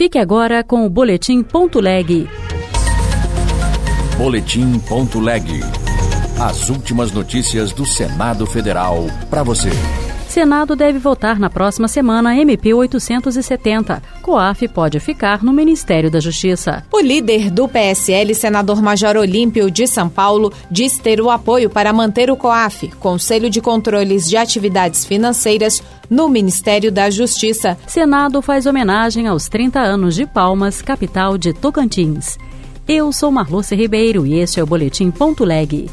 Fique agora com o Boletim.leg. Boletim.leg. As últimas notícias do Senado Federal para você. Senado deve votar na próxima semana MP 870. COAF pode ficar no Ministério da Justiça. O líder do PSL, senador Major Olímpio de São Paulo, diz ter o apoio para manter o COAF, Conselho de Controles de Atividades Financeiras, no Ministério da Justiça. Senado faz homenagem aos 30 anos de Palmas, capital de Tocantins. Eu sou Marluce Ribeiro e este é o Boletim.leg.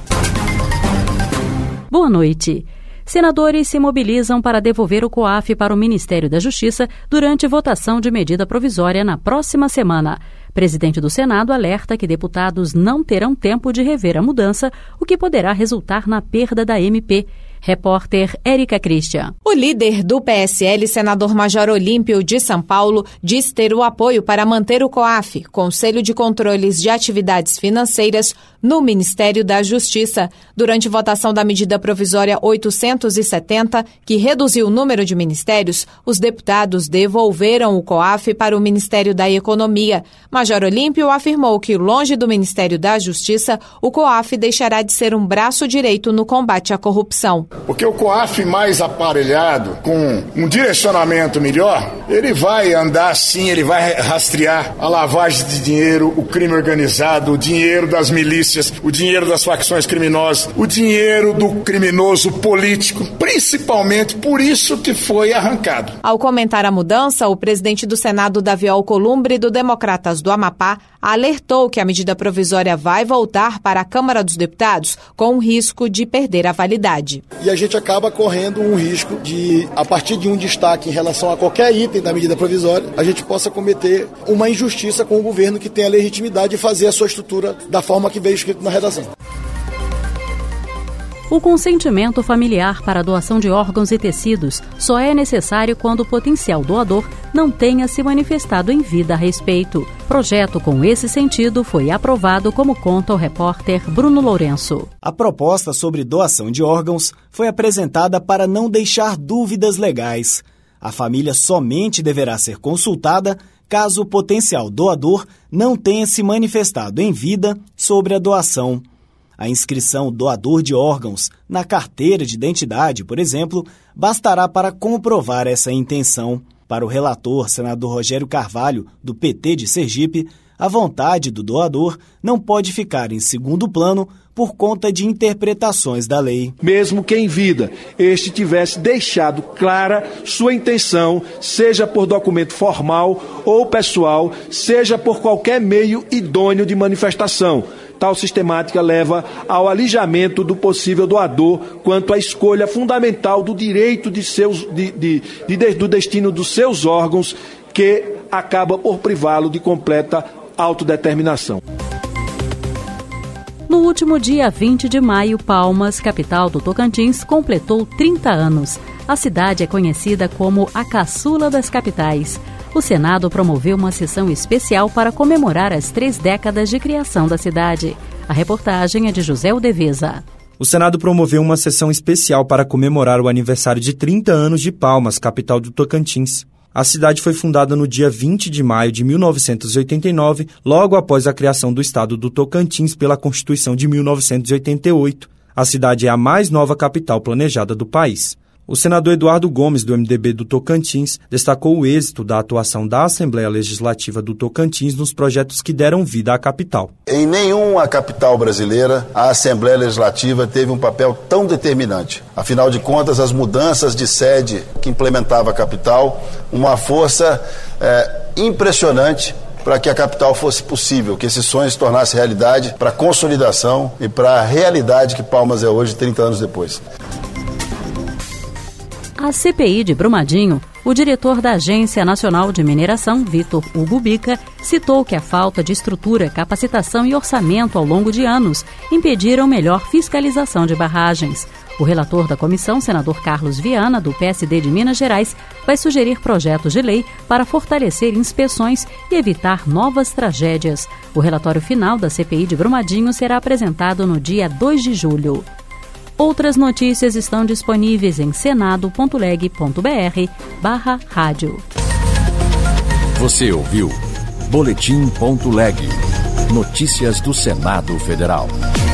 Boa noite. Senadores se mobilizam para devolver o COAF para o Ministério da Justiça durante votação de medida provisória na próxima semana. Presidente do Senado alerta que deputados não terão tempo de rever a mudança, o que poderá resultar na perda da MP. Repórter Érica Christian. O líder do PSL, senador Major Olímpio de São Paulo, diz ter o apoio para manter o COAF, Conselho de Controles de Atividades Financeiras, no Ministério da Justiça. Durante votação da medida provisória 870, que reduziu o número de ministérios, os deputados devolveram o COAF para o Ministério da Economia. Major Olímpio afirmou que, longe do Ministério da Justiça, o COAF deixará de ser um braço direito no combate à corrupção. Porque o COAF mais aparelhado, com um direcionamento melhor, ele vai andar sim, ele vai rastrear a lavagem de dinheiro, o crime organizado, o dinheiro das milícias, o dinheiro das facções criminosas, o dinheiro do criminoso político, principalmente por isso que foi arrancado. Ao comentar a mudança, o presidente do Senado, Davi Alcolumbre, do Democratas do Amapá, alertou que a medida provisória vai voltar para a Câmara dos Deputados com o risco de perder a validade. E a gente acaba correndo um risco de, a partir de um destaque em relação a qualquer item da medida provisória, a gente possa cometer uma injustiça com o governo que tem a legitimidade de fazer a sua estrutura da forma que veio escrito na redação. O consentimento familiar para a doação de órgãos e tecidos só é necessário quando o potencial doador não tenha se manifestado em vida a respeito. Projeto com esse sentido foi aprovado, como conta o repórter Bruno Lourenço. A proposta sobre doação de órgãos foi apresentada para não deixar dúvidas legais. A família somente deverá ser consultada caso o potencial doador não tenha se manifestado em vida sobre a doação. A inscrição doador de órgãos na carteira de identidade, por exemplo, bastará para comprovar essa intenção. Para o relator, senador Rogério Carvalho, do PT de Sergipe, a vontade do doador não pode ficar em segundo plano por conta de interpretações da lei. Mesmo que em vida este tivesse deixado clara sua intenção, seja por documento formal ou pessoal, seja por qualquer meio idôneo de manifestação. Tal sistemática leva ao alijamento do possível doador quanto à escolha fundamental do direito do destino dos seus órgãos, que acaba por privá-lo de completa autodeterminação. No último dia 20 de maio, Palmas, capital do Tocantins, completou 30 anos. A cidade é conhecida como a caçula das capitais. O Senado promoveu uma sessão especial para comemorar as 3 décadas de criação da cidade. A reportagem é de José Udeveza. O Senado promoveu uma sessão especial para comemorar o aniversário de 30 anos de Palmas, capital do Tocantins. A cidade foi fundada no dia 20 de maio de 1989, logo após a criação do estado do Tocantins pela Constituição de 1988. A cidade é a mais nova capital planejada do país. O senador Eduardo Gomes, do MDB do Tocantins, destacou o êxito da atuação da Assembleia Legislativa do Tocantins nos projetos que deram vida à capital. Em nenhuma capital brasileira, a Assembleia Legislativa teve um papel tão determinante. Afinal de contas, as mudanças de sede que implementava a capital, uma força impressionante para que a capital fosse possível, que esse sonho se tornasse realidade, para a consolidação e para a realidade que Palmas é hoje, 30 anos depois. A CPI de Brumadinho, o diretor da Agência Nacional de Mineração, Vitor Hugo Bica, citou que a falta de estrutura, capacitação e orçamento ao longo de anos impediram melhor fiscalização de barragens. O relator da comissão, senador Carlos Viana, do PSD de Minas Gerais, vai sugerir projetos de lei para fortalecer inspeções e evitar novas tragédias. O relatório final da CPI de Brumadinho será apresentado no dia 2 de julho. Outras notícias estão disponíveis em senado.leg.br/rádio. Você ouviu Boletim.leg. Notícias do Senado Federal.